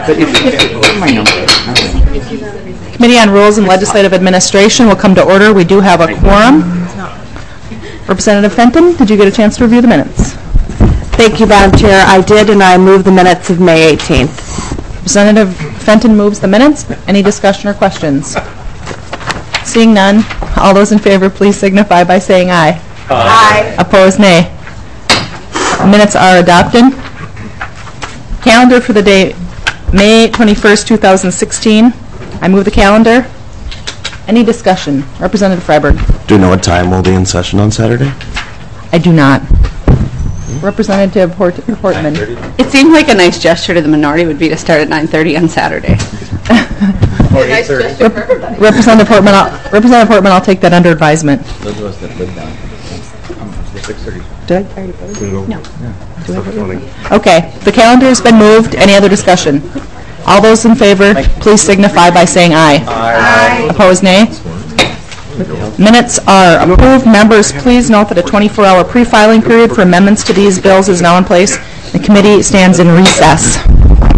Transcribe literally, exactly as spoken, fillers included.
Committee on Rules and Legislative Administration will come to order. We do have a quorum. Representative Fenton, did you get a chance to review the minutes? Thank you, Madam Chair. I did, and I move the minutes of May eighteenth. Representative Fenton moves the minutes. Any discussion or questions? Seeing none, all those in favor, please signify by saying aye. Aye. Opposed, nay. Minutes are adopted. Calendar for the day, May twenty-first, two thousand sixteen. I move the calendar. Any discussion? Representative Freiberg. Do you know what time we'll be in session on Saturday? I do not. Representative Hort Hortman. It seemed like a nice gesture to the minority would be to start at nine thirty on Saturday. Or eight thirty. Rep Representative Portman, I'll, Representative Portman, I'll take that under advisement. Those of us that live down. six thirty. Did I already vote? No. Okay, the calendar has been moved. Any other discussion? All those in favor, please signify by saying aye. Aye. Opposed, nay. Minutes are approved. Members, please note that a twenty-four hour pre-filing period for amendments to these bills is now in place. The committee stands in recess.